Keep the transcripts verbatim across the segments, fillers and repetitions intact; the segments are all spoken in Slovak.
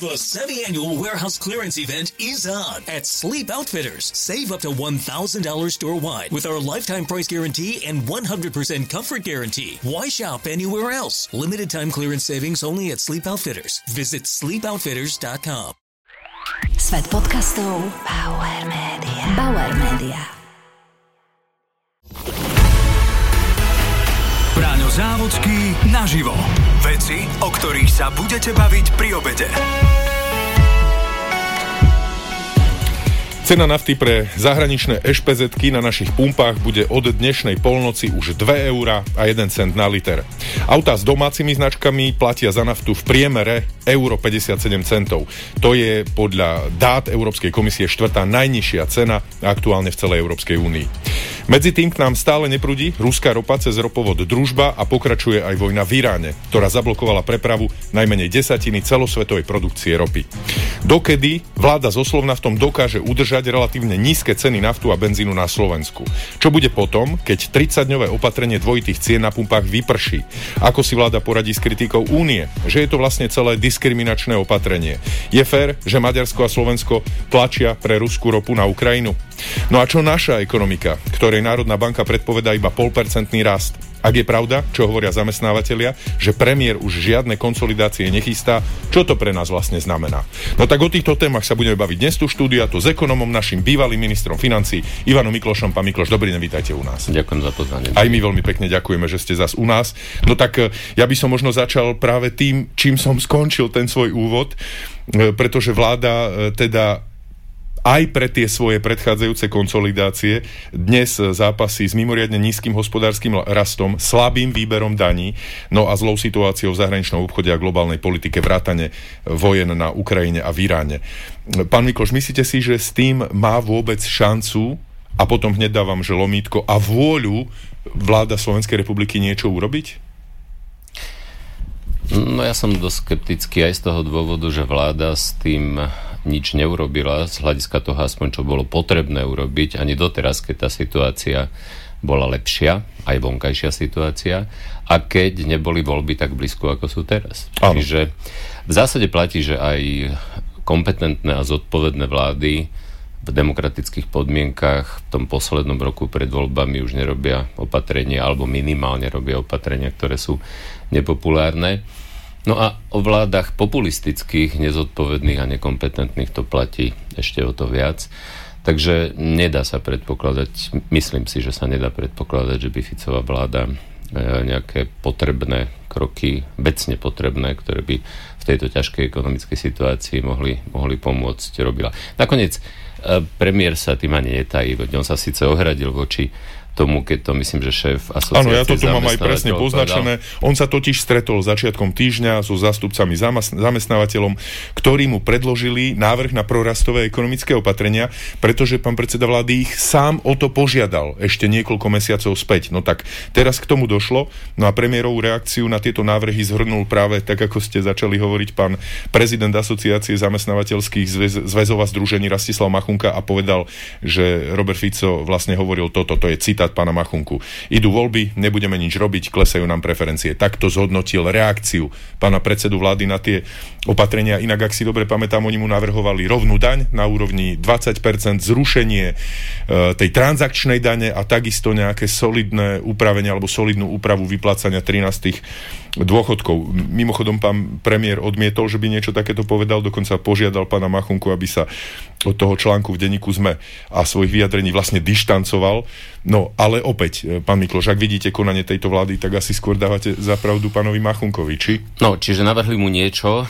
The semi-annual warehouse clearance event is on at Sleep Outfitters. Save up to one thousand dollars store-wide with our lifetime price guarantee and one hundred percent comfort guarantee. Why shop anywhere else? Limited time clearance savings only at Sleep Outfitters. Visit sleep outfitters dot com. Svet podcastov Bauer Media. Bauer Media. Braňo Závodský naživo. Veci, o ktorých sa budete baviť pri obede. Cena nafty pre zahraničné ešpezetky na našich pumpách bude od dnešnej polnoci už dva eurá a jeden cent na liter. Autá s domácimi značkami platia za naftu v priemere euro päťdesiatsedem centov. To je podľa dát Európskej komisie štvrtá najnižšia cena aktuálne v celej Európskej únii. Medzi tým k nám stále neprúdi ruská ropa cez ropovod Družba a pokračuje aj vojna v Iráne, ktorá zablokovala prepravu najmenej desatiny celosvetovej produkcie ropy. Dokedy vláda zo Slovnaftom dokáže udržať relatívne nízke ceny naftu a benzínu na Slovensku? Čo bude potom, keď tridsaťdňové opatrenie dvojitých cien na pumpách vyprší? Ako si vláda poradí s kritikou Únie, že je to vlastne celé diskriminačné opatrenie? Je fér, že Maďarsko a Slovensko tlačia pre ruskú ropu na Ukrajinu? No a čo naša ekonomika, ktorej Národná banka predpovedá iba polpercentný rast? Ak je pravda, čo hovoria zamestnávateľia, že premiér už žiadne konsolidácie nechystá, čo to pre nás vlastne znamená? No tak o týchto témach sa budeme baviť dnes tu štúdia, tu s ekonomom, našim bývalým ministrom financií Ivanom Miklošom. Pán Mikloš, dobrý deň, vítajte u nás. Ďakujem za pozvanie. Aj my veľmi pekne ďakujeme, že ste zas u nás. No tak ja by som možno začal práve tým, čím som skončil ten svoj úvod, pretože vláda teda aj pre tie svoje predchádzajúce konsolidácie dnes zápasí s mimoriadne nízkym hospodárskym rastom, slabým výberom daní, no a zlou situáciou v zahraničnom obchode a globálnej politike vrátane vojen na Ukrajine a v Iráne. Pán Mikloš, myslíte si, že s tým má vôbec šancu, a potom hneď dávam, že lomítko, a vôľu vláda Slovenskej republiky niečo urobiť? No ja som dosť skeptický aj z toho dôvodu, že vláda s tým nič neurobila, z hľadiska toho aspoň, čo bolo potrebné urobiť, ani doteraz, keď tá situácia bola lepšia, aj vonkajšia situácia, a keď neboli voľby tak blízko, ako sú teraz. Áno. Čiže v zásade platí, že aj kompetentné a zodpovedné vlády v demokratických podmienkach v tom poslednom roku pred voľbami už nerobia opatrenia, alebo minimálne robia opatrenia, ktoré sú nepopulárne. No a o vládach populistických, nezodpovedných a nekompetentných to platí ešte o to viac. Takže nedá sa predpokladať, myslím si, že sa nedá predpokladať, že by Ficová vláda nejaké potrebné kroky, vecne potrebné, ktoré by v tejto ťažkej ekonomickej situácii mohli, mohli pomôcť, robila. Nakoniec premiér sa tým ani netají, on sa síce ohradil voči tomu, keď to myslím, že šéf asociácie Áno, ja to tu mám aj presne poznačené. povedal. On sa totiž stretol začiatkom týždňa so zástupcami zamas- zamestnávateľom, ktorí mu predložili návrh na prorastové ekonomické opatrenia, pretože pán predseda vlády ich sám o to požiadal ešte niekoľko mesiacov späť. No tak teraz k tomu došlo. No a premiérovú reakciu na tieto návrhy zhrnul práve tak, ako ste začali hovoriť, pán prezident asociácie zamestnávateľských zväz- zväzov a združení Rastislav Machunka, a povedal, že Robert Fico vlastne hovoril toto, to je citát pána Machunku. Idú voľby, nebudeme nič robiť, klesajú nám preferencie. Takto zhodnotil reakciu pána predsedu vlády na tie opatrenia. Inak, ak si dobre pamätám, oni mu navrhovali rovnú daň na úrovni dvadsať percent, zrušenie e, tej transakčnej dane a takisto nejaké solidné upravenie alebo solidnú úpravu vyplácania trinástych dôchodkov. Mimochodom, pán premiér odmietol, že by niečo takéto povedal, dokonca požiadal pána Machunku, aby sa od toho článku v denníku SME a svojich vyjadrení vlastne dištancoval. No, ale opäť, pán Mikloš, ak vidíte konanie tejto vlády, tak asi skôr dávate za pravdu pánovi Machunkovi, či? No, čiže navrhli mu niečo,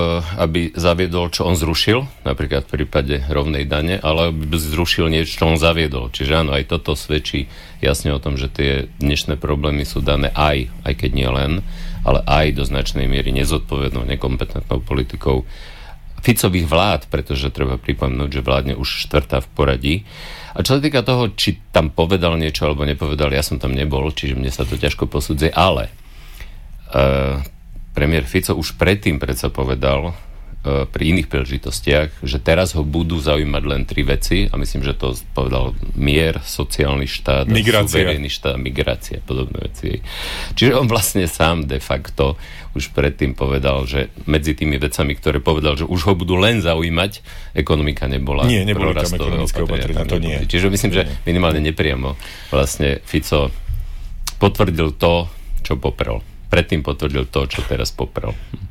aby zaviedol, čo on zrušil, napríklad v prípade rovnej dane, ale aby zrušil niečo, čo on zaviedol. Čiže áno, aj toto svedčí jasne o tom, že tie dnešné problémy sú dané aj, aj keď nie len, ale aj do značnej miery nezodpovednou, nekompetentnou politikou Ficových vlád, pretože treba pripomenúť, že vládne už štvrtá v poradí. A čo sa týka toho, či tam povedal niečo alebo nepovedal, ja som tam nebol, čiže mne sa to ťažko posudzuje, ale uh, premiér Fico už predtým predsa povedal, pri iných príležitostiach, že teraz ho budú zaujímať len tri veci a myslím, že to povedal mier, sociálny štát, suverénny štát, migrácia, podobné veci. Čiže on vlastne sám de facto už predtým povedal, že medzi tými vecami, ktoré povedal, že už ho budú len zaujímať, ekonomika nebola. Nie, neboli tam ekonomické opatrenia, to nie. Čiže myslím, že minimálne nepriamo vlastne Fico potvrdil to, čo poprel. Predtým potvrdil to, čo teraz poprel.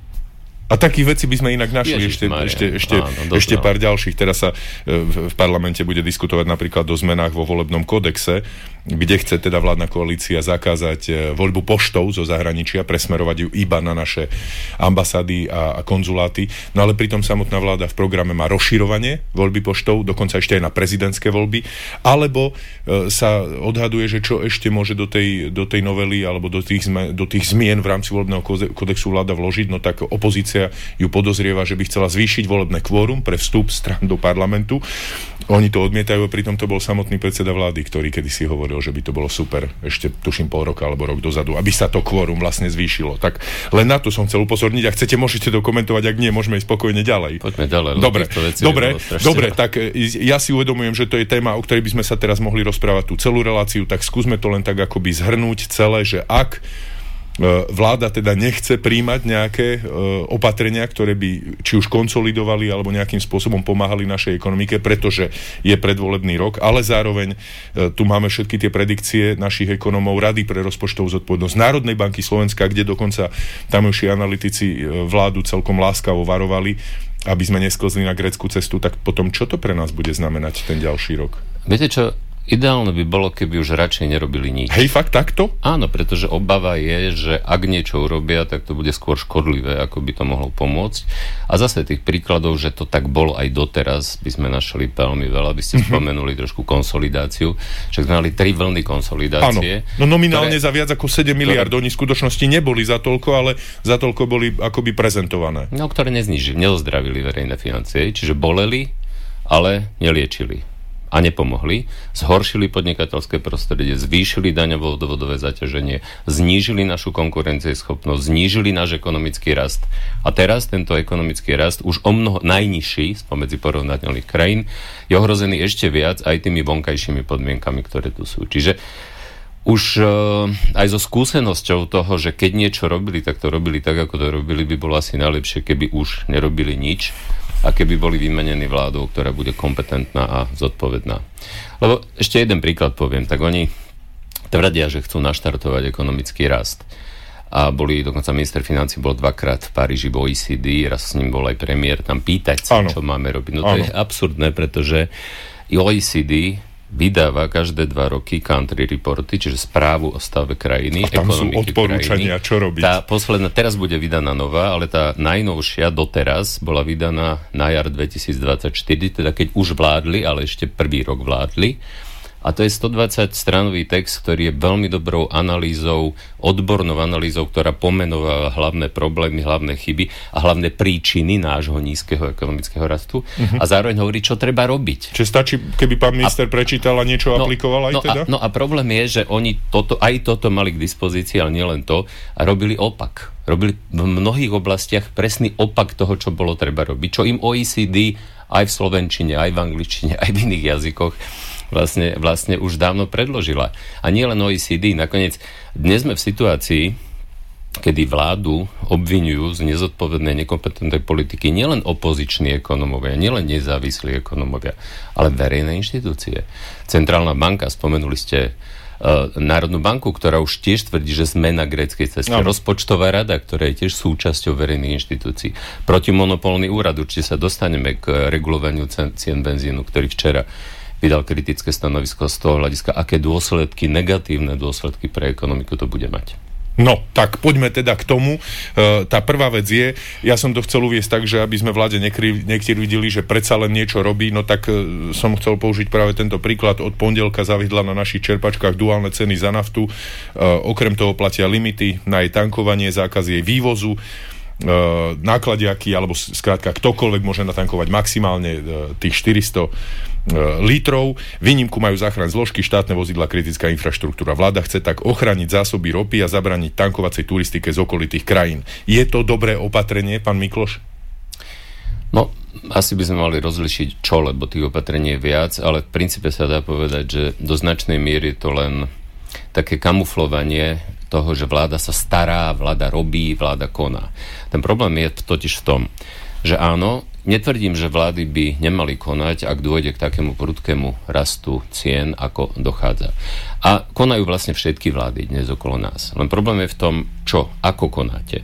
A takých vecí by sme inak našli ešte, ešte, ešte, Áno, ešte pár ďalších. Teraz sa v, v parlamente bude diskutovať napríklad o zmenách vo volebnom kodexe, kde chce teda vládna koalícia zakázať voľbu poštou zo zahraničia, presmerovať ju iba na naše ambasády a, a konzuláty. No ale pritom samotná vláda v programe má rozširovanie voľby poštou, dokonca ešte aj na prezidentské voľby, alebo e, sa odhaduje, že čo ešte môže do tej, do tej novely alebo do tých, zme, do tých zmien v rámci volebného kodexu vláda vložiť, no tak opozícia ju podozrieva, že by chcela zvýšiť volebné kvórum pre vstup strán do parlamentu. Oni to odmietajú, a pritom to bol samotný predseda vlády, ktorý kedysi hovoril, že by to bolo super, ešte tuším pol roka alebo rok dozadu, aby sa to kvórum vlastne zvýšilo. Tak len na to som chcel upozorniť. Ak chcete, môžete to komentovať, ak nie, môžeme ísť spokojne ďalej. Poďme ďalej. Dobre, dobre, dobre, tak ja si uvedomujem, že to je téma, o ktorej by sme sa teraz mohli rozprávať tú celú reláciu, tak skúsme to len tak akoby zhrnúť celé, že ak vláda teda nechce príjmať nejaké e, opatrenia, ktoré by či už konsolidovali alebo nejakým spôsobom pomáhali našej ekonomike, pretože je predvolebný rok, ale zároveň e, tu máme všetky tie predikcie našich ekonomov, Rady pre rozpočtovú zodpovednosť, Národnej banky Slovenska, kde dokonca tamojší analytici e, vládu celkom láskavo varovali, aby sme nesklzli na grécku cestu. Tak potom čo to pre nás bude znamenať ten ďalší rok? Viete čo? Ideálne by bolo, keby už radšej nerobili nič. Hej, fakt takto? Áno, pretože obava je, že ak niečo urobia, tak to bude skôr škodlivé, ako by to mohlo pomôcť. A zase tých príkladov, že to tak bolo aj doteraz, by sme našli veľmi veľa. By ste mm-hmm. spomenuli trošku konsolidáciu. Však sme mali tri vlny konsolidácie. Áno, no nominálne ktoré, za viac ako sedem miliárd. Oni v skutočnosti neboli za toľko, ale za toľko boli akoby prezentované. No, ktoré neznižili, neozdravili verejné financie, čiže boleli, ale neliečili. A nepomohli, zhoršili podnikateľské prostredie, zvýšili daňovo-odvodové zaťaženie, znížili našu konkurencieschopnosť, znížili náš ekonomický rast. A teraz tento ekonomický rast, už o mnoho najnižší spomedzi porovnateľných krajín, je ohrozený ešte viac aj tými vonkajšími podmienkami, ktoré tu sú. Čiže už e, aj so skúsenosťou toho, že keď niečo robili, tak to robili tak, ako to robili, by bolo asi najlepšie, keby už nerobili nič a keby boli vymenení vládou, ktorá bude kompetentná a zodpovedná. Lebo ešte jeden príklad poviem, tak oni tvrdia, že chcú naštartovať ekonomický rast. A boli, dokonca minister financií bol dvakrát v Paríži v O E C D, raz s ním bol aj premiér tam pýtať sa, čo máme robiť. No to ano. Je absurdné, pretože O E C D vydáva každé dva roky country reporty, čiže správu o stave krajiny, a tam sú odporúčania, krajiny. Čo robiť. Tá posledná, teraz bude vydaná nová, ale tá najnovšia doteraz bola vydaná na jar dvetisícdvadsaťštyri, teda keď už vládli, ale ešte prvý rok vládli. A to je stodvadsať stranový text, ktorý je veľmi dobrou analýzou, odbornou analýzou, ktorá pomenováva hlavné problémy, hlavné chyby a hlavné príčiny nášho nízkeho ekonomického rastu. Uh-huh. A zároveň hovorí, čo treba robiť. Čiže stačí, keby pán minister a, prečítal a niečo no, aplikoval aj no teda? A, no a problém je, že oni toto, aj toto mali k dispozícii, ale nielen to, a robili opak. Robili v mnohých oblastiach presný opak toho, čo bolo treba robiť. Čo im O E C D aj v slovenčine, aj v angličtine, aj v iných jazykoch Vlastne, vlastne už dávno predložila. A nie len O E C D. Nakoniec dnes sme v situácii, kedy vládu obviňujú z nezodpovednej, nekompetentnej politiky nielen opoziční ekonomovia, nielen nezávislí ekonomovia, ale verejné inštitúcie. Centrálna banka, spomenuli ste uh, Národnú banku, ktorá už tiež tvrdí, že sme na gréckej ceste. No. Rozpočtová rada, ktorá je tiež súčasťou verejných inštitúcií. Protimonopolný úrad, určite sa dostaneme k regulovaniu cien, cien benzínu, ktorý včera vydal kritické stanovisko z toho hľadiska, aké dôsledky, negatívne dôsledky pre ekonomiku to bude mať. No, tak poďme teda k tomu. E, tá prvá vec je, ja som to chcel uviesť tak, že aby sme vláde niektorí videli, že predsa len niečo robí, no tak e, som chcel použiť práve tento príklad. Od pondelka zaviedla na našich čerpačkách duálne ceny za naftu. E, okrem toho platia limity na jej tankovanie, zákaz jej vývozu. Uh, nákladiaky, alebo skrátka ktokoľvek môže natankovať maximálne uh, tých štyristo uh, litrov. Výnimku majú záchranné zložky, štátne vozidlá, kritická infraštruktúra. Vláda chce tak ochrániť zásoby ropy a zabraniť tankovacej turistike z okolitých krajín. Je to dobré opatrenie, pán Mikloš? asi by sme mali rozlišiť čo, lebo tých opatrení je viac, ale v princípe sa dá povedať, že do značnej miery je to len také kamuflovanie toho, že vláda sa stará, vláda robí, vláda koná. Ten problém je totiž v tom, že áno, netvrdím, že vlády by nemali konať, ak dôjde k takému prudkému rastu cien, ako dochádza. A konajú vlastne všetky vlády dnes okolo nás. Len problém je v tom, čo, ako konáte.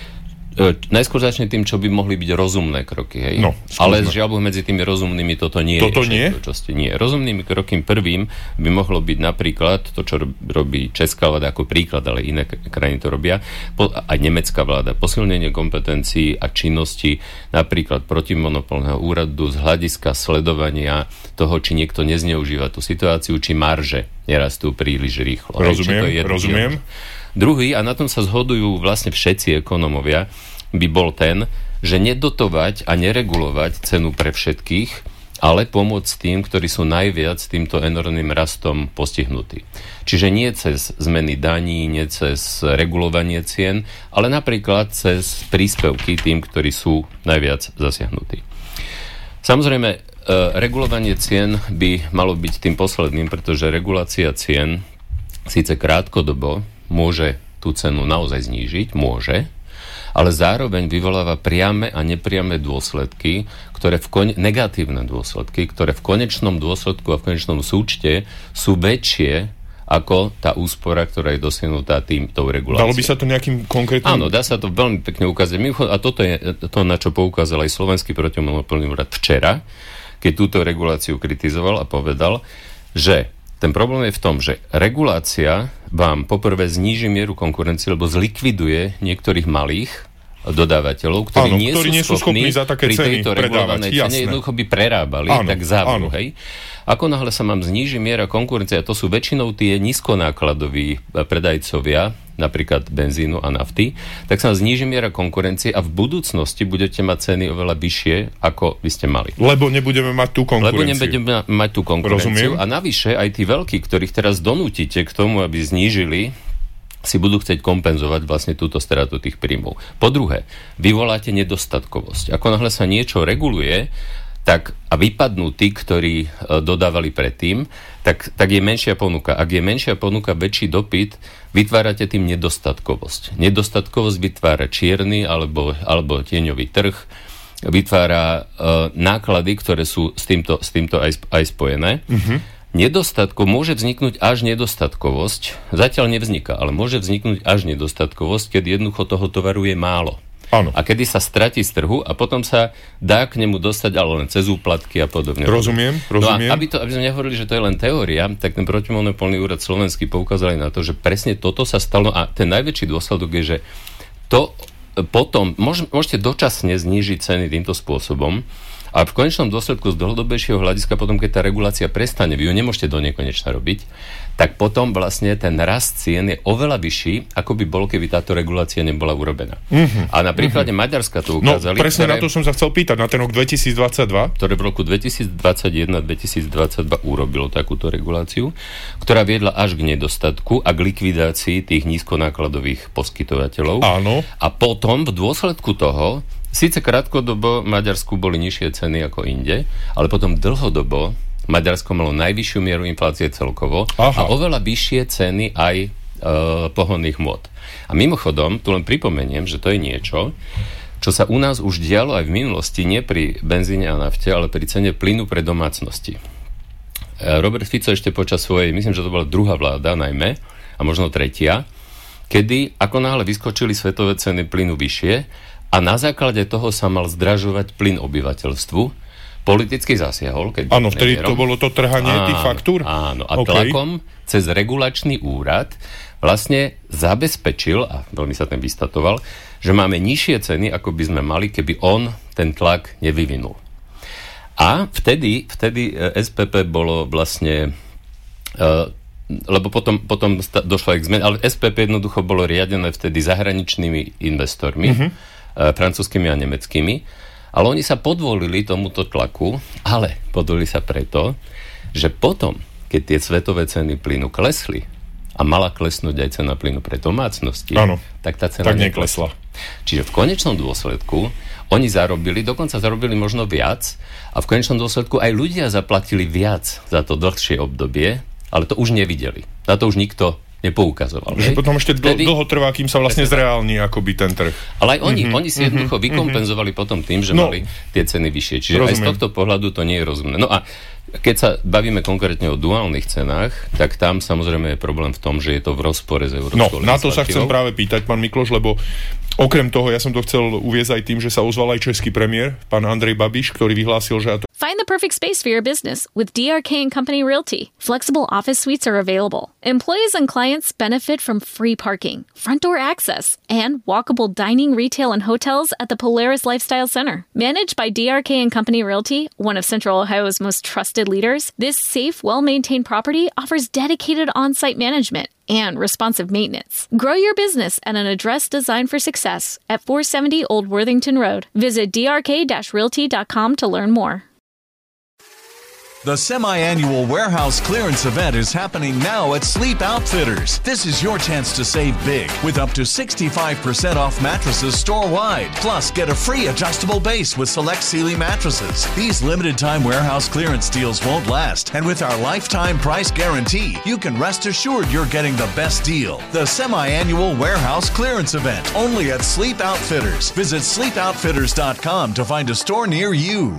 E, najskôr začne tým, čo by mohli byť rozumné kroky, hej? No, ale žiaľ medzi tými rozumnými toto nie toto je. nie? To, čo ste, nie. Rozumnými krokím prvým by mohlo byť napríklad to, čo robí česká vláda ako príklad, ale iné krajiny to robia, po, aj nemecká vláda, posilnenie kompetencií a činnosti napríklad protimonopolného úradu z hľadiska sledovania toho, či niekto nezneužíva tú situáciu, či marže nerastú príliš rýchlo. Rozumiem, rozumiem. Druhý, a na tom sa zhodujú vlastne všetci ekonómovia, by bol ten, že nedotovať a neregulovať cenu pre všetkých, ale pomôcť tým, ktorí sú najviac týmto enormným rastom postihnutí. Čiže nie cez zmeny daní, nie cez regulovanie cien, ale napríklad cez príspevky tým, ktorí sú najviac zasiahnutí. Samozrejme, e, regulovanie cien by malo byť tým posledným, pretože regulácia cien síce krátkodobo môže tú cenu naozaj znížiť, môže, ale zároveň vyvoláva priame a nepriame dôsledky, ktoré v kon- negatívne dôsledky, ktoré v konečnom dôsledku a v konečnom súčte sú väčšie ako tá úspora, ktorá je dosiahnutá týmto reguláciou. Dalo by sa to nejakým konkrétnym... Áno, dá sa to veľmi pekne ukázať. A toto je to, na čo poukázal aj Slovenský protimonopolný úrad včera, keď túto reguláciu kritizoval a povedal, že ten problém je v tom, že regulácia vám poprvé zníži mieru konkurencie, lebo zlikviduje niektorých malých dodávateľov, ktorí, áno, nie, ktorí sú nie sú schopní schopní za také pri tejto regulovanej cene jednoducho by prerábali, áno, tak závoru, hej. Ako náhle sa vám zníži miera konkurencie, a to sú väčšinou tie nízkonákladoví predajcovia, napríklad benzínu a nafty, tak sa vám zníži miera konkurencie a v budúcnosti budete mať ceny oveľa vyššie, ako by ste mali. Lebo nebudeme mať tú konkurenciu. Lebo nebudeme mať tú konkurenciu. Rozumiem. A navyše aj tí veľkí, ktorých teraz donútite k tomu, aby znížili, si budú chcieť kompenzovať vlastne túto stratu tých príjmov. Po druhé, vyvoláte nedostatkovosť. Ako náhle sa niečo reguluje, tak a vypadnú tí, ktorí e, dodávali predtým, tak, tak je menšia ponuka. Ak je menšia ponuka, väčší dopyt, vytvárate tým nedostatkovosť. Nedostatkovosť vytvára čierny alebo, alebo tieňový trh, vytvára e, náklady, ktoré sú s týmto, s týmto aj, aj spojené. Mm-hmm. Nedostatko, môže vzniknúť až nedostatkovosť, zatiaľ nevzniká, ale môže vzniknúť až nedostatkovosť, keď jednoducho toho tovaru je málo. Áno. A kedy sa stratí z trhu a potom sa dá k nemu dostať, ale len cez úplatky a podobne. Rozumiem, rozumiem. No a aby, to, aby sme nehovorili, že to je len teória, tak ten protimonopolný úrad slovenský poukázali na to, že presne toto sa stalo a ten najväčší dôsledok je, že to potom môž, môžete dočasne znížiť ceny týmto spôsobom, a v konečnom dôsledku z dlhodobejšieho hľadiska potom, keď tá regulácia prestane, vy ju nemôžete do nekonečna robiť, tak potom vlastne ten rast cien je oveľa vyšší, ako by bol, keby táto regulácia nebola urobená. Mm-hmm. A na príklade mm-hmm. Maďarska to ukázali. No presne ktoré, na to som sa chcel pýtať, na ten rok dvetisícdvadsaťdva. Ktoré v roku dvetisícdvadsaťjeden a dvetisícdvadsaťdva urobilo takúto reguláciu, ktorá viedla až k nedostatku a k likvidácii tých nízkonákladových poskytovateľov. Áno. A potom v dôsledku toho síce krátkodobo v Maďarsku boli nižšie ceny ako inde, ale potom dlhodobo Maďarsko malo najvyššiu mieru inflácie celkovo. Aha. A oveľa vyššie ceny aj e, pohonných hmôt. A mimochodom, tu len pripomeniem, že to je niečo, čo sa u nás už dialo aj v minulosti, nie pri benzíne a nafte, ale pri cene plynu pre domácnosti. E, Robert Fico ešte počas svojej, myslím, že to bola druhá vláda najmä, a možno tretia, kedy ako náhle vyskočili svetové ceny plynu vyššie, a na základe toho sa mal zdražovať plyn obyvateľstvu. Politicky zasiahol. Keď áno, vtedy to bolo to trhanie áno, tých faktúr? Áno, a okay. tlakom cez regulačný úrad vlastne zabezpečil, a veľmi sa ten vystatoval, že máme nižšie ceny, ako by sme mali, keby on ten tlak nevyvinul. A vtedy, vtedy es pé pé bolo vlastne... Uh, lebo potom, potom došlo aj k zmene, ale es pé pé jednoducho bolo riadené vtedy zahraničnými investormi, mm-hmm. francúzskými a nemeckými, ale oni sa podvolili tomuto tlaku, ale podvolili sa preto, že potom, keď tie svetové ceny plynu klesli a mala klesnúť aj cena plynu pre domácnosti, áno, tak tá cena tak neklesla. Čiže v konečnom dôsledku oni zarobili, dokonca zarobili možno viac a v konečnom dôsledku aj ľudia zaplatili viac za to dlhšie obdobie, ale to už nevideli. Na to už nikto nepoukazoval. Že potom ešte dl- Vtedy, dlho trvá, kým sa vlastne zreálni akoby ten trh. Ale aj oni, mm-hmm, oni si jednoducho mm-hmm, vykompenzovali potom tým, že no, mali tie ceny vyššie. Čiže rozumiem. Aj z tohto pohľadu to nie je rozumné. No a keď sa bavíme konkrétne o duálnych cenách, tak tam samozrejme je problém v tom, že je to v rozpore s európskou legislatívou. No, na to sa chcem práve pýtať, pán Mikloš, lebo okrem toho, ja som to chcel uviesť aj tým, že sa ozval aj český premiér, pán Andrej Babiš, ktorý vyhlásil, že... Find the perfect space for your business with D R K and Company Realty. Flexible office suites are available. Employees and clients benefit from free parking, front door access, and walkable dining, retail, and hotels at the Polaris Lifestyle Center. Managed by D R K and Company Realty, one of Central Ohio's most trusted leaders, this safe, well-maintained property offers dedicated on-site management and responsive maintenance. Grow your business at an address designed for success at four seventy Old Worthington Road. Visit d r k dash realty dot com to learn more. The semi-annual warehouse clearance event is happening now at Sleep Outfitters. This is your chance to save big with up to sixty-five percent off mattresses store-wide. Plus, get a free adjustable base with select Sealy mattresses. These limited-time warehouse clearance deals won't last, and with our lifetime price guarantee, you can rest assured you're getting the best deal. The semi-annual warehouse clearance event, only at Sleep Outfitters. Visit sleep outfitters dot com to find a store near you.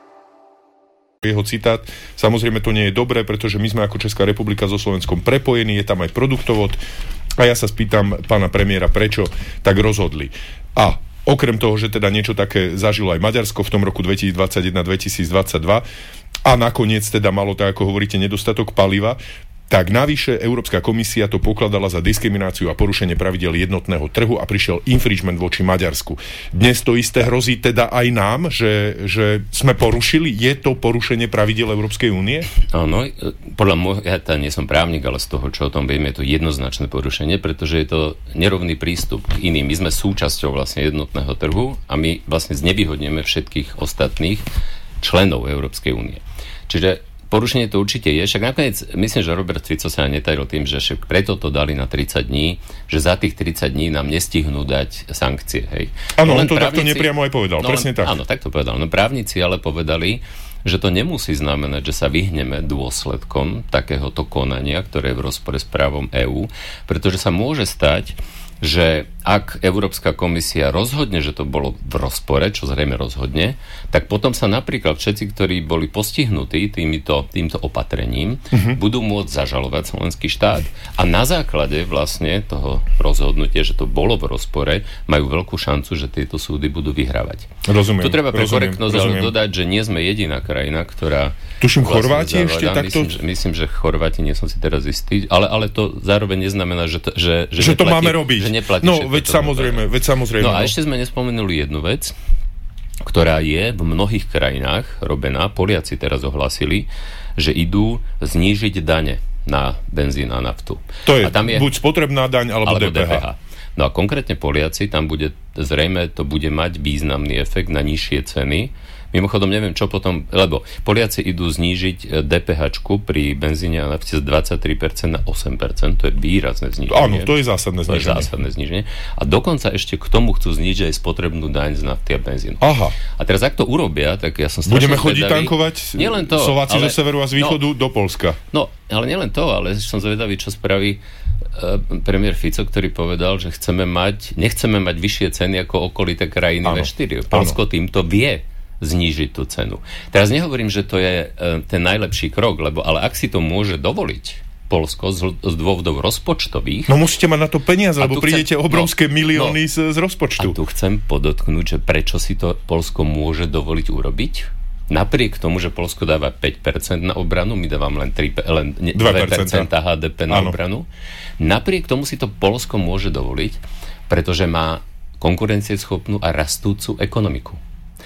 Jeho citát. Samozrejme to nie je dobré, pretože my sme ako Česká republika so Slovenskom prepojení, je tam aj produktovod a ja sa spýtam pána premiéra, prečo tak rozhodli. A okrem toho, že teda niečo také zažilo aj Maďarsko v tom roku dvetisícdvadsaťjeden dvetisícdvadsaťdva a nakoniec teda malo, tak ako hovoríte, nedostatok paliva, tak navyše Európska komisia to pokladala za diskrimináciu a porušenie pravidel jednotného trhu a prišiel infringement voči Maďarsku. Dnes to isté hrozí teda aj nám, že, že sme porušili? Je to porušenie pravidel Európskej únie? Áno, podľa môjho, ja tam nie som právnik, ale z toho, čo o tom vieme, je to jednoznačné porušenie, pretože je to nerovný prístup k iným. My sme súčasťou vlastne jednotného trhu a my vlastne znevýhodneme všetkých ostatných členov Európskej únie. Čiže porušenie to určite je, však nakoniec myslím, že Robert Fico sa netajil tým, že však preto to dali na tridsať dní, že za tých tridsať dní nám nestihnú dať sankcie, hej. Áno, on to právnici, takto nepriamo aj povedal, no, presne tak. Áno, tak to povedal. No právnici ale povedali, že to nemusí znamenať, že sa vyhneme dôsledkom takéhoto konania, ktoré je v rozpore s právom EÚ, pretože sa môže stať, že ak Európska komisia rozhodne, že to bolo v rozpore, čo zrejme rozhodne, tak potom sa napríklad všetci, ktorí boli postihnutí týmito, týmto opatrením, uh-huh. budú môcť zažalovať slovenský štát a na základe vlastne toho rozhodnutia, že to bolo v rozpore, majú veľkú šancu, že tieto súdy budú vyhrávať. Rozumiem. Tu treba pre rozumiem, korektnosť rozumiem. dodať, že nie sme jediná krajina, ktorá... Tuším, vlastne Chorváti zaváľa. ešte takto? Myslím, že, myslím, že Chorváti, nie som si teraz istý, ale, ale to zároveň neznamená, že to, že, že že to neplatí, máme robiť. Že neplatí no, veď samozrejme, veď samozrejme. No a ešte sme nespomenuli jednu vec, ktorá je v mnohých krajinách robená. Poliaci teraz ohlasili, že idú znížiť dane na benzín a naftu. To je, a tam je buď spotrebná daň, alebo, alebo dé pé há. dé pé há. No a konkrétne Poliaci, tam bude zrejme to bude mať významný efekt na nižšie ceny. Mimochodom, neviem, čo potom, lebo Poliaci idú znížiť dé pé háčku pri benzíne a nafte z dvadsaťtri percent na osem percent, to je výrazné zníženie. Áno, to je zásadné zníženie. To je zásadné zníženie. A dokonca ešte k tomu chcú znížiť aj spotrebnú daň z nafty a benzínu. Aha. A teraz, ak to urobia, tak ja som strašne Budeme chodiť zvedavý. tankovať nielen to, Slováci ale, zo severu a z východu no, do Poľska. No, ale nielen to, ale som zvedavý, čo spraví uh, premiér Fico, ktorý povedal, že chceme mať, nechceme mať vyššie ceny ako okolité krajiny vé štyri. Poľsko týmto vie znížiť tú cenu. Teraz nehovorím, že to je uh, ten najlepší krok, lebo ale ak si to môže dovoliť Poľsko z, z dôvodov rozpočtových... No musíte mať na to peniaze, lebo prídete chcem, obrovské no, milióny no, z, z rozpočtu. A tu chcem podotknúť, že prečo si to Poľsko môže dovoliť urobiť? Napriek tomu, že Poľsko dáva päť percent na obranu, my dávam len, tri, len dva percent há dé pé na Áno. obranu. Napriek tomu si to Poľsko môže dovoliť, pretože má konkurencieschopnú a rastúcu ekonomiku.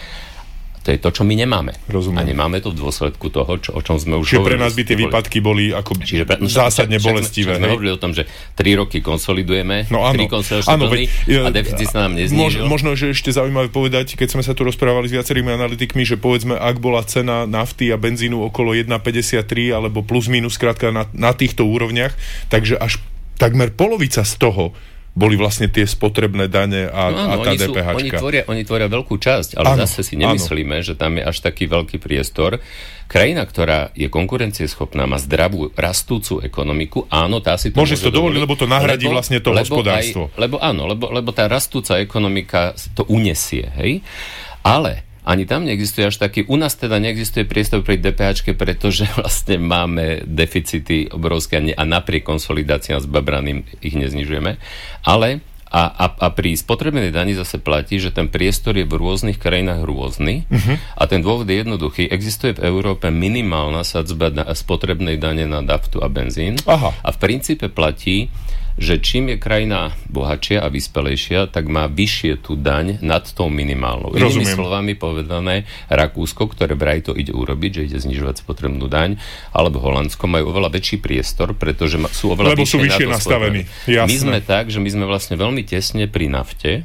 To je to, čo my nemáme. Rozumiem. A nemáme to v dôsledku toho, čo, o čom sme už Čiže pre nás by tie výpadky boli ako Čiže pre, no, zásadne však, bolestivé. Však sme hovorili o tom, že tri roky konsolidujeme, no, tri konsolidačné plny a deficit sa nám neznížil. Možno, že ešte zaujímavé povedať, keď sme sa tu rozprávali s viacerými analytikmi, že povedzme, ak bola cena nafty a benzínu okolo jeden päťdesiattri alebo plus minus, skrátka na, na týchto úrovniach, takže až takmer polovica z toho boli vlastne tie spotrebné dane a, no, áno, a tá oni DPHčka. Sú, oni, tvoria, oni tvoria veľkú časť, ale áno, zase si nemyslíme, áno. že tam je až taký veľký priestor. Krajina, ktorá je konkurencieschopná, má zdravú, rastúcu ekonomiku, áno, tá si to môže to dovoliť, lebo to nahradí lebo, vlastne to lebo hospodárstvo. Aj, lebo áno, lebo, lebo tá rastúca ekonomika to unesie, hej? Ale ani tam neexistuje až taký, u nás teda neexistuje priestor pri DPHčke, pretože vlastne máme deficity obrovské a napriek konsolidáciám s babraným ich neznižujeme. Ale a, a, a pri spotrebnej dani zase platí, že ten priestor je v rôznych krajinách rôzny uh-huh. a ten dôvod je jednoduchý. Existuje v Európe minimálna sadzba spotrebnej dane na naftu a benzín. Aha. A v princípe platí, že čím je krajina bohatšia a vyspelejšia, tak má vyššie tú daň nad tou minimálnou. Inými slovami povedané, Rakúsko, ktoré vraj to ide urobiť, že ide znižovať spotrebnú daň, alebo Holandsko majú oveľa väčší priestor, pretože sú oveľa Lebo vyššie, sú vyššie nastavení. My sme tak, že my sme vlastne veľmi tesne pri nafte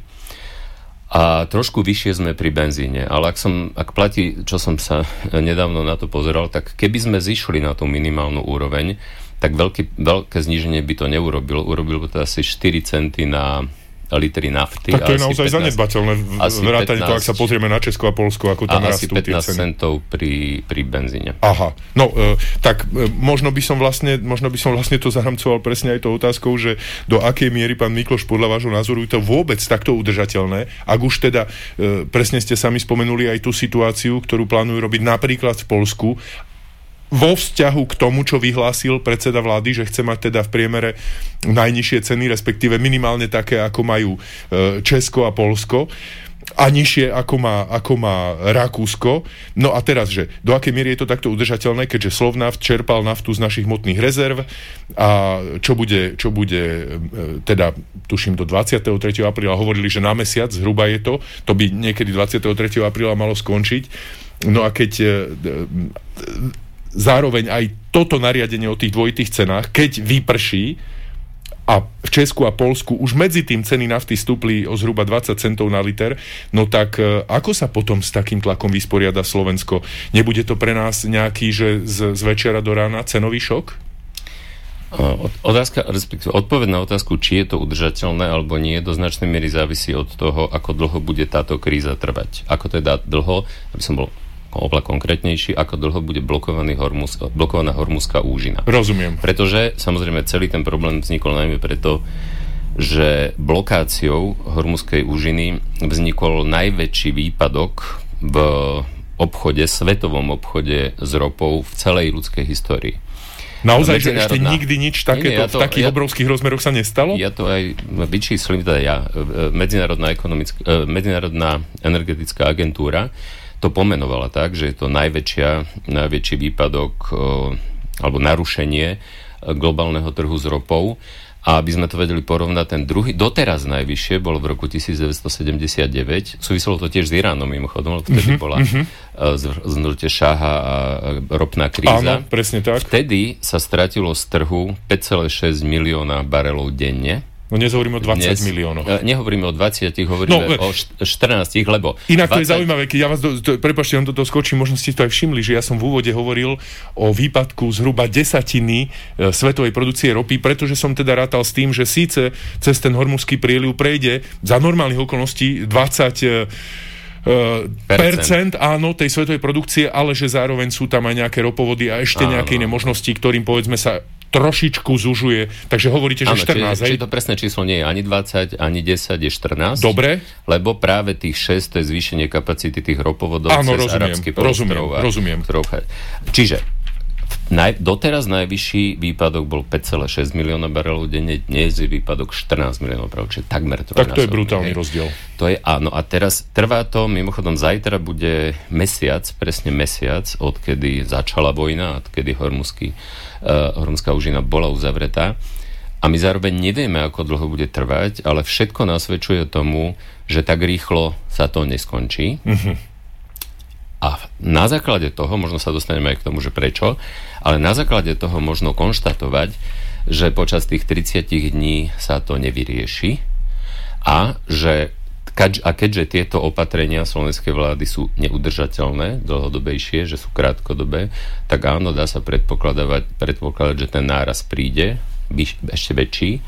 a trošku vyššie sme pri benzíne. Ale ak, som, ak platí, čo som sa nedávno na to pozeral, tak keby sme zišli na tú minimálnu úroveň, tak veľké, veľké zníženie by to neurobilo. Urobilo by to asi štyri centy na litry nafty. Tak to je naozaj pätnásť, zanedbateľné. Vrátane to, ak sa pozrieme na Česko a Poľsko, ako tam rastú tie ceny. A asi pätnásť centov pri, pri benzíne. Aha. No, e, tak e, možno by som vlastne možno by som vlastne to zaramcoval presne aj tou otázkou, že do akej miery, pán Mikloš, podľa vášho názoru je to vôbec takto udržateľné, ak už teda e, presne ste sami spomenuli aj tú situáciu, ktorú plánujú robiť napríklad v Poľsku, vo vzťahu k tomu, čo vyhlásil predseda vlády, že chce mať teda v priemere najnižšie ceny, respektíve minimálne také, ako majú Česko a Poľsko, a nižšie, ako má, ako má Rakúsko. No a teraz, že do akej miery je to takto udržateľné, keďže Slovnaft čerpal naftu z našich hmotných rezerv a čo bude, čo bude teda, tuším, do dvadsiateho tretieho apríla hovorili, že na mesiac zhruba je to, to by niekedy dvadsiateho tretieho apríla malo skončiť. No a keď zároveň aj toto nariadenie o tých dvojitých cenách, keď vyprší a v Česku a Poľsku už medzi tým ceny nafty stúpli o zhruba dvadsať centov na liter, no tak ako sa potom s takým tlakom vysporiada Slovensko? Nebude to pre nás nejaký, že z, z večera do rána cenový šok? Otázka, respektíve odpoveď na otázku, či je to udržateľné alebo nie, do značnej miery závisí od toho, ako dlho bude táto kríza trvať. Ako teda dlho, aby som bol oveľa konkrétnejší, ako dlho bude blokovaný hormuz, blokovaná hormuzská úžina. Rozumiem. Pretože, samozrejme, celý ten problém vznikol najmä preto, že blokáciou hormuzskej úžiny vznikol najväčší výpadok v obchode, svetovom obchode s ropou v celej ľudskej histórii. Naozaj, že ešte nikdy nič takéto nie, nie, ja to, v takých ja, obrovských rozmeroch sa nestalo? Ja to aj vyčíslim, teda ja. Medzinárodná, Medzinárodná energetická agentúra to pomenovala tak, že je to najväčšia, najväčší výpadok alebo narušenie globálneho trhu s ropou. A aby sme to vedeli porovnať, ten druhý, doteraz najvyššie, bol v roku devätnásťstosedemdesiatdeväť. Súviselo to tiež s Iránom, mimochodom, vtedy mm-hmm, bola mm-hmm. zmrte šáha a ropná kríza. Áno, presne tak. Vtedy sa stratilo z trhu päť celá šesť milióna barelov denne. No dnes hovoríme o dvadsať Dnes, miliónoch. Nehovoríme o dvadsiatich, hovoríme no, o štrnástich, lebo... Inak to dvadsať... je zaujímavé, keď ja vás, do, to, prepáčte, on toto skočím, možno ste to aj všimli, že ja som v úvode hovoril o výpadku zhruba desatiny e, svetovej produkcie ropy, pretože som teda rátal s tým, že síce cez ten hormuzský prieliv prejde za normálnych okolností dvadsať e, Uh, percent, áno, tej svetovej produkcie, ale že zároveň sú tam aj nejaké ropovody a ešte áno, nejaké iné možnosti, ktorým povedzme sa trošičku zužuje. Takže hovoríte, že áno, štrnásť, či, či to presné číslo nie je ani dvadsať, ani desať, je štrnásť. Dobre. Lebo práve tých šesť, to je zvýšenie kapacity tých ropovodov áno, cez rozumiem, arabský rozumiem, rozumiem. Čiže Naj, doteraz najvyšší výpadok bol päť celá šesť milióna barelov denne, dnes je výpadok štrnásť miliónov barelov, čiže takmer trojnásobný. Tak to je brutálny hej. rozdiel. To je áno. A teraz trvá to, mimochodom zajtra bude mesiac, presne mesiac, odkedy začala vojna, odkedy hormuzský, uh, hormuzská úžina bola uzavretá. A my zároveň nevieme, ako dlho bude trvať, ale všetko nasvedčuje tomu, že tak rýchlo sa to neskončí. Mhm. A na základe toho, možno sa dostaneme aj k tomu, že prečo, ale na základe toho možno konštatovať, že počas tých tridsať dní sa to nevyrieši a že a keďže tieto opatrenia slovenskej vlády sú neudržateľné, dlhodobejšie, že sú krátkodobé, tak áno, dá sa predpokladať, predpokladať že ten náraz príde ešte väčší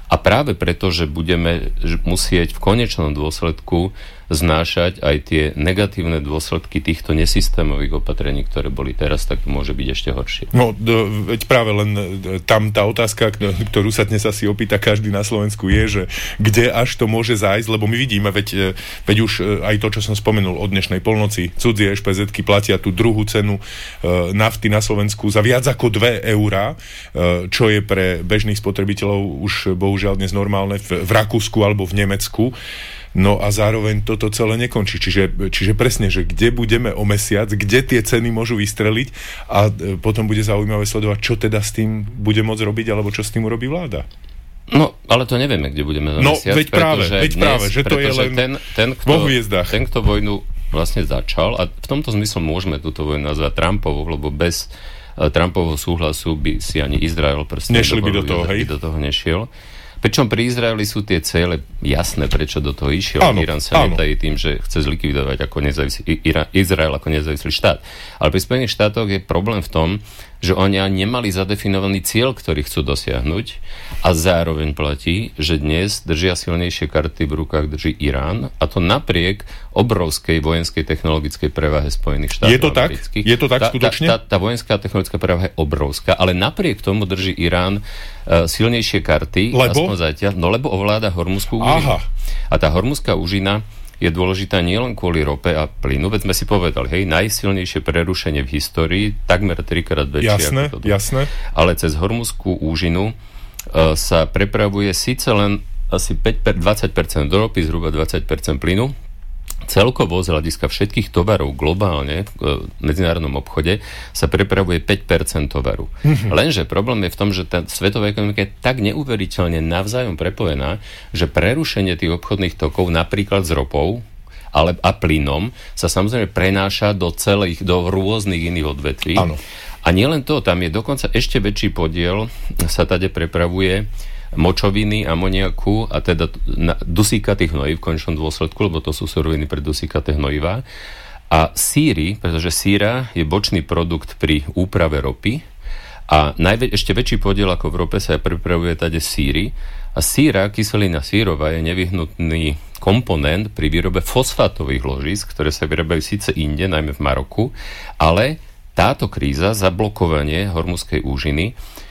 A práve preto, že budeme musieť v konečnom dôsledku znášať aj tie negatívne dôsledky týchto nesystémových opatrení, ktoré boli teraz, tak to môže byť ešte horšie. No, veď práve len tam tá otázka, ktorú sa dnes asi opýta každý na Slovensku je, že kde až to môže zájsť, lebo my vidíme, veď, veď už aj to, čo som spomenul od dnešnej polnoci, cudzie ešpezetky platia tú druhú cenu e, nafty na Slovensku za viac ako dve eurá, e, čo je pre bežných spotrebiteľov už bohužiaľ dnes normálne v, v Rakúsku alebo v Nemecku. No a zároveň toto celé nekončí. Čiže, čiže presne, že kde budeme o mesiac, kde tie ceny môžu vystreliť a potom bude zaujímavé sledovať, čo teda s tým bude môcť robiť, alebo čo s tým urobí vláda. No, ale to nevieme, kde budeme za no, mesiac. No, veď práve, veď dnes, práve, že to je len ten, ten, kto, vo hviezdách. Ten, kto vojnu vlastne začal, a v tomto zmysle môžeme túto vojnu nazvať Trumpovou, lebo bez uh, Trumpovho súhlasu by si ani Izrael proste nešli by do toho, hej? By do toho nešiel. Pričom pri Izraeli sú tie ciele jasné, prečo do toho išiel. Áno, Irán sa áno. netají tým, že chce zlikvidovať ako nezávislý, Izrael ako nezávislý štát. Ale pri Spojených štátoch je problém v tom, že oni nemali zadefinovaný cieľ, ktorý chcú dosiahnuť, a zároveň platí, že dnes držia silnejšie karty v rukách drží Irán, a to napriek obrovskej vojenskej technologickej prevahe Spojených štátov Je to tak? amerických. Je to tak tá, skutočne? Tá, tá, tá vojenská technologická prevaha je obrovská, ale napriek tomu drží Irán uh, silnejšie karty. Lebo? Aspoň zatiaľ, no lebo ovláda Hormuzskú úžinu. Aha. A tá Hormuzská úžina je dôležitá nielen kvôli rope a plynu, veď sme si povedali, hej, najsilnejšie prerušenie v histórii, takmer trikrát väčšie jasné, ako toto. Jasné. Ale cez Hormuzskú úžinu uh, sa prepravuje síce len asi päť, dvadsať percent do ropy, zhruba dvadsať percent plynu. Celkovo z hľadiska všetkých tovarov globálne v medzinárodnom obchode sa prepravuje päť percent tovaru. Mm-hmm. Lenže problém je v tom, že tá svetová ekonomika je tak neuveriteľne navzájom prepojená, že prerušenie tých obchodných tokov napríklad s ropou ale, a plynom sa samozrejme prenáša do celých, do rôznych iných odvetví. Áno. A nielen to, tam je dokonca ešte väčší podiel, sa tade prepravuje močoviny, amoniaku a teda dusíkatých hnojív v konečnom dôsledku, lebo to sú suroviny pre dusíkaté hnojivá. A síry, pretože síra je bočný produkt pri úprave ropy a najvä, ešte väčší podiel ako v rope sa pripravuje tade síry. A síra, kyselina sírová je nevyhnutný komponent pri výrobe fosfátových ložíc, ktoré sa vyrábajú síce inde, najmä v Maroku, ale táto kríza, zablokovanie Hormuzskej úžiny,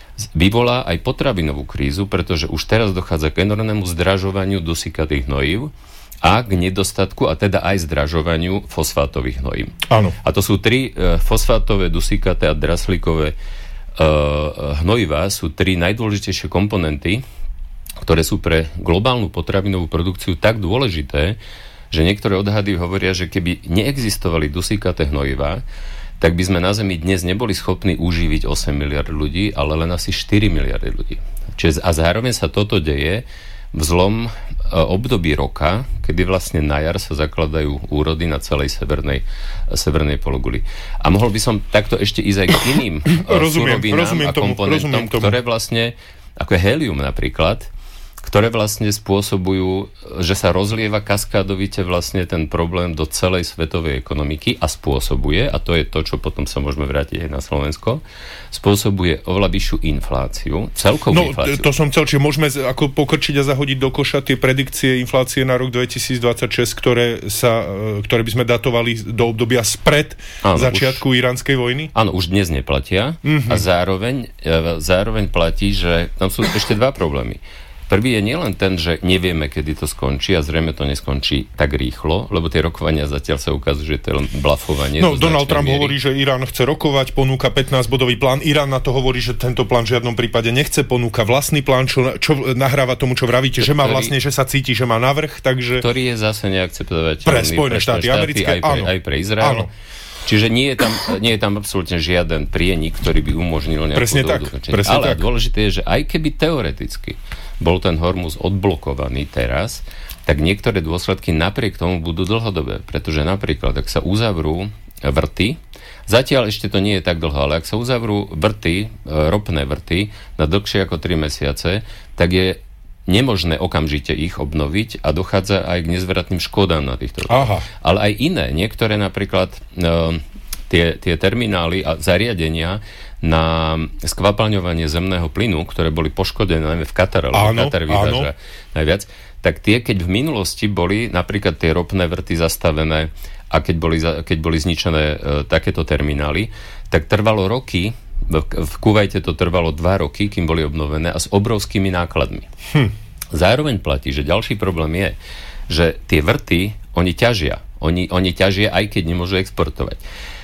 vyvolá aj potravinovú krízu, pretože už teraz dochádza k enormnému zdražovaniu dusíkatých hnojív a k nedostatku, a teda aj zdražovaniu fosfátových hnojív. Áno. A to sú tri e, fosfátové, dusíkaté a draslíkové e, hnojivá, sú tri najdôležitejšie komponenty, ktoré sú pre globálnu potravinovú produkciu tak dôležité, že niektoré odhady hovoria, že keby neexistovali dusíkaté hnojivá, tak by sme na Zemi dnes neboli schopní uživiť osem miliárd ľudí, ale len asi štyri miliardy ľudí. Čiže, a zároveň sa toto deje v zlom e, období roka, kedy vlastne na jar sa zakladajú úrody na celej severnej, severnej pologuli. A mohol by som takto ešte ísť aj k iným rozumiem, surovinám rozumiem a tomu, komponentom, ktoré vlastne, ako je helium napríklad, ktoré vlastne spôsobujú, že sa rozlieva kaskádovite vlastne ten problém do celej svetovej ekonomiky a spôsobuje, a to je to, čo potom sa môžeme vrátiť aj na Slovensko, spôsobuje oveľa vyššiu infláciu, celkovú no, infláciu. To som chcel, čiže môžeme ako pokrčiť a zahodiť do koša tie predikcie inflácie na rok dvetisícdvadsaťšesť, ktoré, sa, ktoré by sme datovali do obdobia spred áno, začiatku už, iránskej vojny? Áno, už dnes neplatia mm-hmm. a zároveň, zároveň platí, že tam sú ešte dva problémy. Prvý je nielen ten, že nevieme, kedy to skončí a zrejme to neskončí tak rýchlo, lebo tie rokovania zatiaľ sa ukazujú, že to je len blafovanie. No, Donald Trump miery. hovorí, že Irán chce rokovať, ponúka pätnásťbodový plán. Irán na to hovorí, že tento plán v žiadnom prípade nechce, ponúka vlastný plán, čo, čo nahráva tomu, čo vravíte, že má vlastne, že sa cíti, že má navrch, takže... Ktorý je zase neakceptovateľný pre Spojené štáty, štáty americké, aj pre, áno. aj pre Izrael. Áno. Čiže nie je tam, nie je tam absolútne žiaden prienik, ktorý by umožnil nejakú presne tak, presne Ale tak. dôležité je, že aj keby teoreticky bol ten Hormuz odblokovaný teraz, tak niektoré dôsledky napriek tomu budú dlhodobé. Pretože napríklad, ak sa uzavrú vrty, zatiaľ ešte to nie je tak dlho, ale ak sa uzavrú vrty, ropné vrty na dlhšie ako tri mesiace, tak je nemožné okamžite ich obnoviť a dochádza aj k nezvratným škodám na týchto vrtoch. Ale aj iné, niektoré napríklad e, tie, tie terminály a zariadenia na skvapalňovanie zemného plynu, ktoré boli poškodené najmä v Katare, lebo Katar vyváža najviac, tak tie, keď v minulosti boli napríklad tie ropné vrty zastavené a keď boli, keď boli zničené e, takéto terminály, tak trvalo roky, v, v Kuvajte to trvalo dva roky, kým boli obnovené a s obrovskými nákladmi. Hm. Zároveň platí, že ďalší problém je, že tie vrty, oni ťažia. Oni, oni ťažia, aj keď nemôžu exportovať.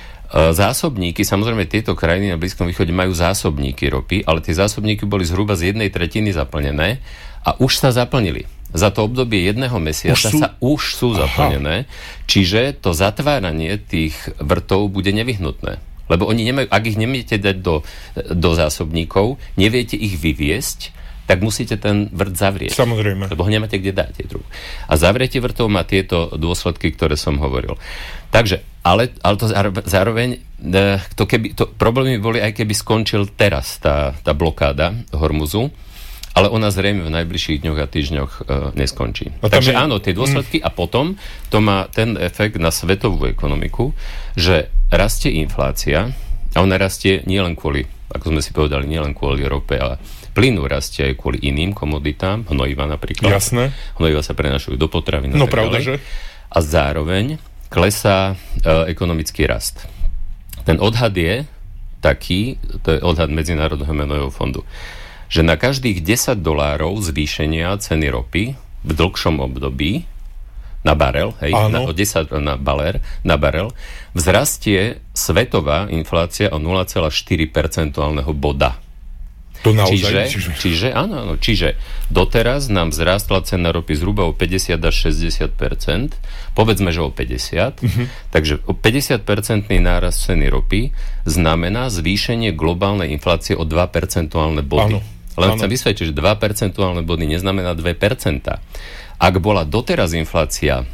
Zásobníky, samozrejme tieto krajiny na Blízkom východe majú zásobníky ropy, ale tie zásobníky boli zhruba z jednej tretiny zaplnené a už sa zaplnili. Za to obdobie jedného mesiaca už sú... sa už sú zaplnené, čiže to zatváranie tých vrtov bude nevyhnutné. Lebo oni nemajú, ak ich nemiete dať do, do zásobníkov, neviete ich vyviesť, tak musíte ten vrt zavrieť. Samozrejme. Lebo ho nemáte kde dať. A zavretie vrtov má tieto dôsledky, ktoré som hovoril. Takže, ale, ale to zároveň, to keby, to problémy boli, aj keby skončil teraz tá, tá blokáda Hormuzu, ale ona zrejme v najbližších dňoch a týždňoch e, neskončí. Takže je... áno, tie dôsledky mm. a potom to má ten efekt na svetovú ekonomiku, že rastie inflácia a ona rastie nielen kvôli, ako sme si povedali, nielen kvôli rope, ale plynu rastie aj kvôli iným komoditám, hnojiva napríklad. Jasné. Hnojiva sa prenášajú do potravín. No pravda, že? A zároveň klesá e, ekonomický rast. Ten odhad je taký, to je odhad Medzinárodného menového fondu, že na každých desať dolárov zvýšenia ceny ropy v dlhšom období na barel, hej, na, o desať na, baler, na barel, vzrastie svetová inflácia o nula celá štyri percentuálneho boda. To naozaj, čiže, čiže, áno, áno, čiže doteraz nám vzrástla cena ropy zhruba o päťdesiat až šesťdesiat percent, povedzme, že o päťdesiat, uh-huh. takže o päťdesiat percentný nárast ceny ropy znamená zvýšenie globálnej inflácie o dva percentuálne body. Áno. Len chcem vysvetliť, že dva percentuálne body neznamená dve percentá. Ak bola doteraz inflácia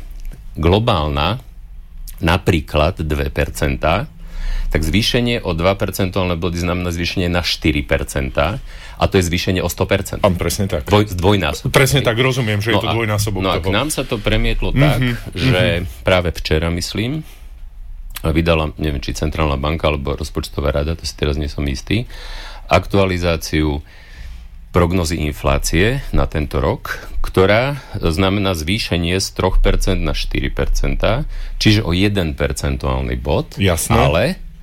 globálna napríklad dve percentá, tak zvýšenie o dva percentuálne body znamená zvýšenie na štyri percentá a to je zvýšenie o sto percent. Am, presne tak. Dvoj, zdvojnásobok. Presne tak, rozumiem, že no je to dvojnásobok no toho. No a k nám sa to premietlo mm-hmm, tak, že mm-hmm. práve včera, myslím, vydala, neviem, či Centrálna banka alebo Rozpočtová rada, to si teraz nie som istý, aktualizáciu prognozy inflácie na tento rok, ktorá znamená zvýšenie z tri percentá na štyri percentá, čiže o jeden percentuálny bod. Jasné. Ale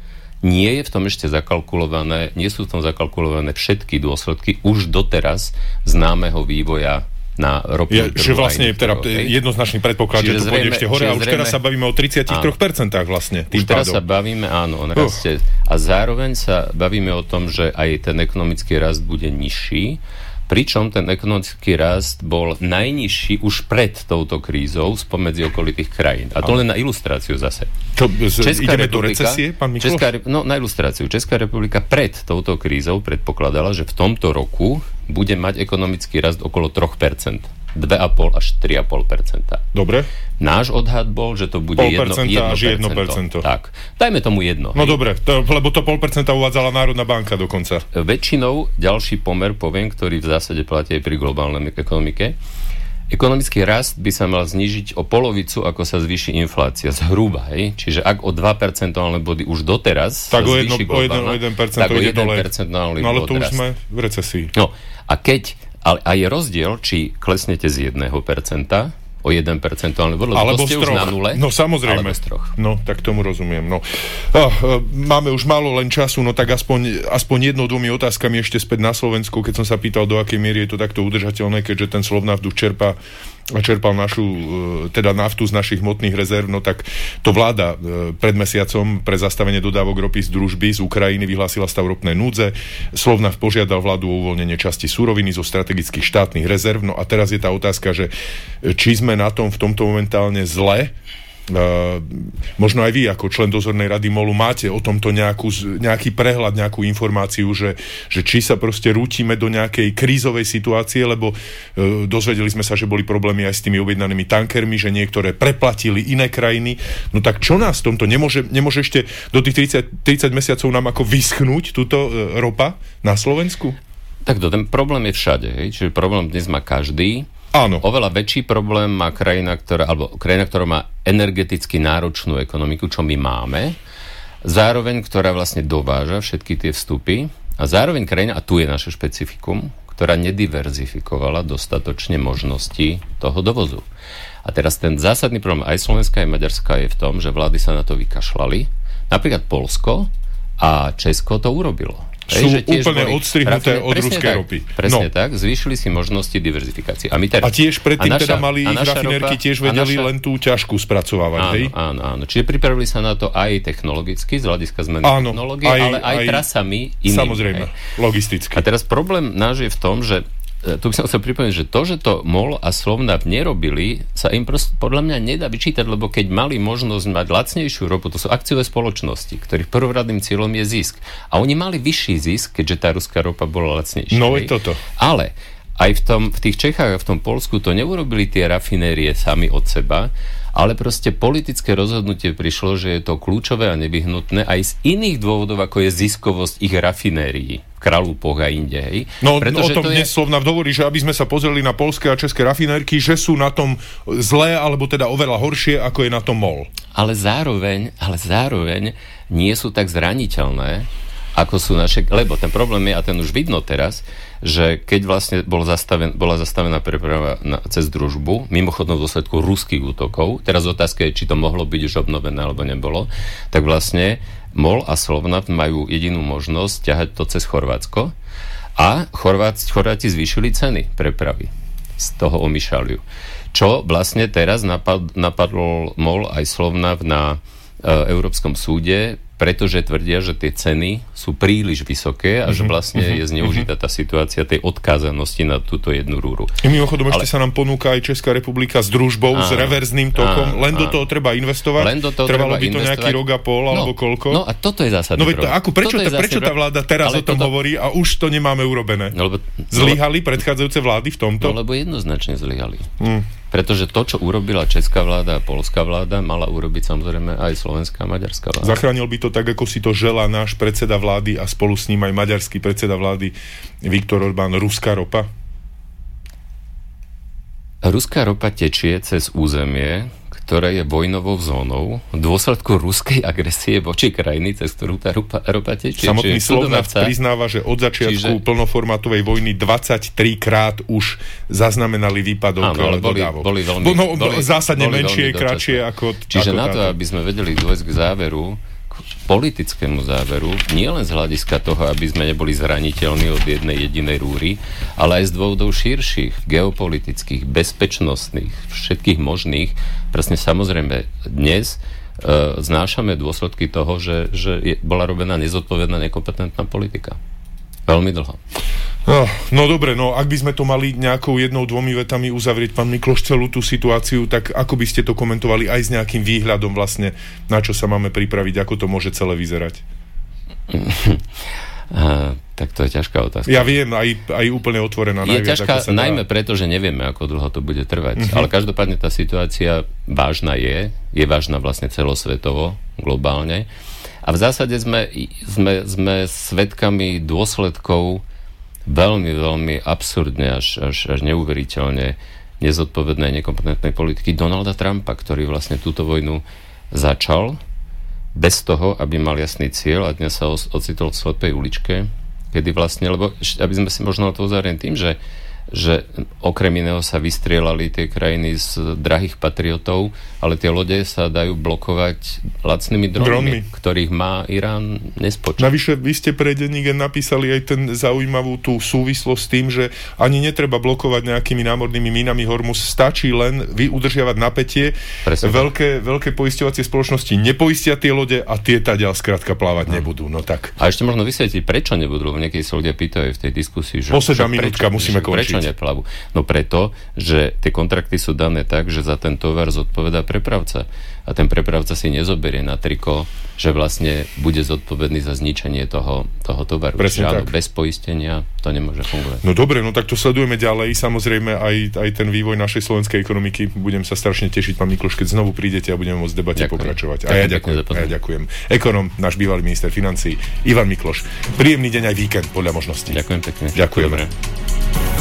nie je v tom ešte zakalkulované, nie sú v tom zakalkulované všetky dôsledky už doteraz známeho vývoja na ropu. Je, že vlastne je teda jednoznačný predpoklad, že to pôjde ešte hore a už zrejme, teraz sa bavíme o tridsaťtri percent vlastne. Už teraz pádom. sa bavíme, áno, on uh. rastie. A zároveň sa bavíme o tom, že aj ten ekonomický rast bude nižší, pričom ten ekonomický rast bol najnižší už pred touto krízou spomedzi okolitých krajín. A to len na ilustráciu zase. Čo, z, ideme do recesie, pán Mikloš? Česká, no, na ilustráciu. Česká republika pred touto krízou predpokladala, že v tomto roku bude mať ekonomický rast okolo tri percentá. dva a pol až tri a pol percenta. Dobre. Náš odhad bol, že to bude jedno percento. jedno percento. Tak. Dajme tomu jedno. No hej. Dobre, to, lebo to pol percenta uvádzala Národná banka dokonca. Väčšinou ďalší pomer, poviem, ktorý v zásade platí aj pri globálnej ekonomike. Ekonomický rast by sa mal znížiť o polovicu, ako sa zvýši inflácia. Zhruba, hej? Čiže ak o dva percentuálne body už doteraz tak sa o zvýši globálna, o jeden percent tak o jeden percentuálny bod. No ale to už sme v recesii. No, a keď Ale a je rozdiel, či klesnete z jedného percenta o jeden percentuálny bod, lebo to ste už na nule. No samozrejme. No, tak tomu rozumiem. No. Oh, máme už málo len času, no tak aspoň, aspoň jednou, dvomi otázkami ešte späť na Slovensku, keď som sa pýtal, do akej miery je to takto udržateľné, keďže ten Slovnaft už čerpá a čerpal našu, teda naftu z našich hmotných rezerv, no tak to vláda pred mesiacom pre zastavenie dodávok ropy z družby z Ukrajiny vyhlásila stav ropnej núdze. Slovnaft požiadal vládu o uvoľnenie časti suroviny zo strategických štátnych rezerv. No a teraz je tá otázka, že či sme na tom v tomto momentálne zle. Uh, možno aj vy ako člen dozornej rady MOLu máte o tomto nejakú, nejaký prehľad, nejakú informáciu, že, že či sa proste rútime do nejakej krízovej situácie, lebo uh, dozvedeli sme sa, že boli problémy aj s tými objednanými tankermi, že niektoré preplatili iné krajiny. No tak čo nás v tomto nemôže, nemôže ešte do tých tridsať, tridsať mesiacov nám ako vyschnúť túto uh, ropa na Slovensku? Tak to, ten problém je všade, hej? Čiže problém dnes má každý. Áno. Oveľa väčší problém má krajina, ktorá, alebo krajina, ktorá má energeticky náročnú ekonomiku, čo my máme. zároveň, ktorá vlastne dováža všetky tie vstupy a zároveň krajina, a tu je naše špecifikum, ktorá nediverzifikovala dostatočne možnosti toho dovozu. A teraz ten zásadný problém aj Slovenska, aj Maďarska je v tom, že vlády sa na to vykašľali. Napríklad Poľsko a Česko to urobilo. Sú Hej, že úplne odstrihnuté od ruskej tak, ropy. Presne no. tak, zvýšili si možnosti diverzifikácie. A, my teraz, a tiež predtým a naša, teda mali ich rafinérky tiež vedeli naša, len tú ťažkú spracovávať, áno, hej? Áno, áno. Čiže pripravili sa na to aj technologicky, z hľadiska zmeny áno, technológie, aj, ale aj, aj trasami inými. Samozrejme, hej. Logisticky. A teraz problém náš je v tom, že tu by som chcel pripomenúť, že to, že to MOL a Slovnaft nerobili, sa im proste podľa mňa nedá vyčítať, lebo keď mali možnosť mať lacnejšiu ropu, to sú akciové spoločnosti, ktorých prvoradným cieľom je zisk. A oni mali vyšší zisk, keďže tá ruská ropa bola lacnejšia. No je toto. Ale aj v, tom, v tých Čechách a v tom Poľsku to neurobili tie rafinérie sami od seba, ale proste politické rozhodnutie prišlo, že je to kľúčové a nevyhnutné aj z iných dôvodov, ako je ziskovosť ich rafinérií v Kralúpoch a inde. Hej. No Pretože o tom dnes je... Slovnaft hovorí, že aby sme sa pozreli na poľské a české rafinérky, že sú na tom zlé, alebo teda oveľa horšie, ako je na tom MOL. Ale zároveň, ale zároveň nie sú tak zraniteľné, ako sú naše, lebo ten problém je, a ten už vidno teraz, že keď vlastne bol zastaven, bola zastavená preprava na, cez Družbu, mimochodom v dôsledku ruských útokov, teraz otázka je, či to mohlo byť už obnovené, alebo nebolo, tak vlastne MOL a Slovnaft majú jedinú možnosť ťahať to cez Chorvátsko a Chorvát, Chorváti zvýšili ceny prepravy z toho Omišaliu. Čo vlastne teraz napad, napadlo MOL aj Slovnaft na e, Európskom súde, pretože tvrdia, že tie ceny sú príliš vysoké a že vlastne je zneužitá tá situácia tej odkázanosti na túto jednu rúru. I mimochodom Ale... ešte sa nám ponúka aj Česká republika s družbou, áno, s reverzným tokom, áno, len áno. do toho treba investovať. Len do toho Trvalo treba by to investovať. Nejaký rok a pol, no, alebo koľko? No a toto je zásadný no, problém. Ako, prečo, tá, prečo tá vláda teraz Ale o tom toto... hovorí a už to nemáme urobené? No, lebo... Zlyhali predchádzajúce vlády v tomto? No lebo jednoznačne zlyhali. Hmm. Pretože to, čo urobila česká vláda a poľská vláda, mala urobiť samozrejme aj slovenská a maďarská vláda. Zachránil by to tak, ako si to želá náš predseda vlády a spolu s ním aj maďarský predseda vlády Viktor Orbán, ruská ropa? Ruská ropa tečie cez územie, ktoré je vojnovou zónou v dôsledku ruskej agresie voči krajiny, cez ktorú tá ropa, ropa tečie. Samotný Slovnaft priznáva, že od začiatku čiže... plnoformátovej vojny dvadsaťtri krát už zaznamenali výpadok Áno, boli, dodávok. Boli veľmi, no, boli, zásadne boli menšie, veľmi kratšie ako... Čiže ako na to, táto. aby sme vedeli dôjsť k záveru, politickému záveru, nie len z hľadiska toho, aby sme neboli zraniteľní od jednej jedinej rúry, ale aj z dôvodov širších, geopolitických, bezpečnostných, všetkých možných. Presne samozrejme dnes e, znášame dôsledky toho, že, že je, bola robená nezodpovedná, nekompetentná politika. Veľmi dlho. No, no dobre, no ak by sme to mali nejakou jednou, dvomi vetami uzavrieť, pán Mikloš, celú tú situáciu, tak ako by ste to komentovali aj s nejakým výhľadom vlastne, na čo sa máme pripraviť, ako to môže celé vyzerať? Uh, tak to je ťažká otázka. Ja viem, aj, aj úplne otvorená. Je najviac, ťažká najmä preto, že nevieme, ako dlho to bude trvať. Uh-huh. Ale každopádne tá situácia vážna je, je vážna vlastne celosvetovo, globálne. A v zásade sme, sme, sme svedkami dôsledkov veľmi, veľmi absurdne, až, až, až neuveriteľne nezodpovednej, nekompetentnej politiky Donalda Trumpa, ktorý vlastne túto vojnu začal bez toho, aby mal jasný cieľ a dnes sa ocitol v slepej uličke, kedy vlastne, lebo aby sme si možno to uzavrieť tým, že že okrem iného sa vystrielali tie krajiny z drahých patriotov, ale tie lode sa dajú blokovať lacnými dronmi, ktorých má Irán nespočet. Navyše, vy ste pre denník napísali aj ten zaujímavú tú súvislosť s tým, že ani netreba blokovať nejakými námornými mínami Hormuz, stačí len vy udržiavať napätie. Veľké, veľké poisťovacie spoločnosti nepoistia tie lode a tie taďal skrátka plávať no. nebudú. No tak. A ešte možno vysvetliť, prečo nebudú, lebo niekedy sa ľudia pýtajú v tej diskusii, že posledná minútka, musíme končiť. Neplavú. No preto, že tie kontrakty sú dané tak, že za ten tovar zodpovedá prepravca. A ten prepravca si nezoberie na triko, že vlastne bude zodpovedný za zničenie toho, toho tovaru. Presne tak. Bez poistenia to nemôže fungovať. No dobre, no tak to sledujeme ďalej. Samozrejme aj, aj ten vývoj našej slovenskej ekonomiky. Budem sa strašne tešiť, pán Mikloš, keď znovu prídete a budeme môcť debate ďakujem. pokračovať. A ja ďakujem, a ja ďakujem. Ekonom, náš bývalý minister financií Ivan Mikloš. Príjemný deň aj víkend podľa možností. Ďakujem pekne. Ďakujem.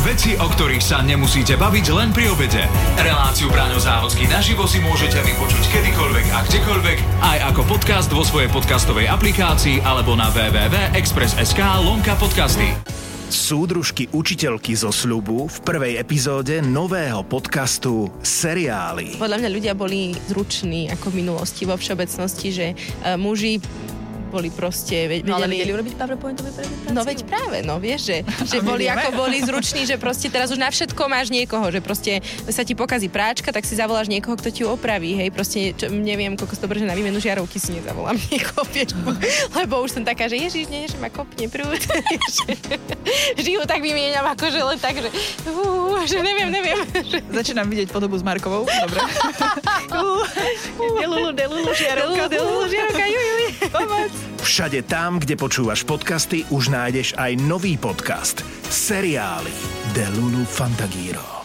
Veci, o ktorých sa nemusíte baviť len pri obede. Reláciu Braňo Závodský naživo si môžete vypočuť kedykoľvek a kdekoľvek, aj ako podcast vo svojej podcastovej aplikácii alebo na w w w bodka express bodka es ká lomka podcasty. Súdružky učiteľky zo sľubu v prvej epizóde nového podcastu Seriály. Podľa mňa ľudia boli zruční ako v minulosti vo všeobecnosti, že uh, muži boli proste... Ve- no ale vedeli vedeli urobiť PowerPointovú prezentáciu? No veď práve, no vieš, že, že boli ako boli zruční, že proste teraz už na všetko máš niekoho, že proste sa ti pokazí práčka, tak si zavoláš niekoho, kto ti ju opraví, hej, proste čo, neviem, koľko to brže na výmenu žiarovky si nezavolám niekoho, vieš, lebo už som taká, že ježiš, nie, že ma kopne prúd, žijú tak vymieňam, akože len tak, že, uh, že neviem, neviem. Začínam vidieť podobu s Markovou, dobre. Delulu, delulu, žiarovka, delulu, žiarovka, juj, juj, pomoc. Všade tam, kde počúvaš podcasty, už nájdeš aj nový podcast Seriály de Lulu Fantagiro.